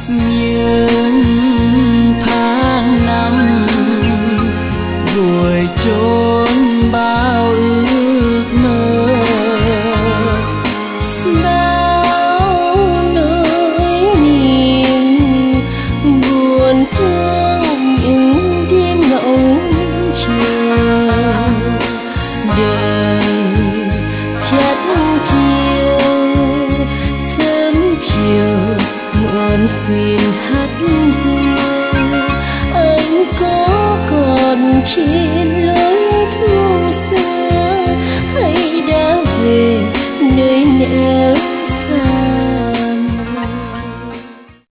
những tháng năm vùi chôn bao ước mơ, bao nỗi niềm buồn thương những đêm ngóng chờ. Đời chất chiều sớm chiều muộn phiền hát ru, anh có còn trên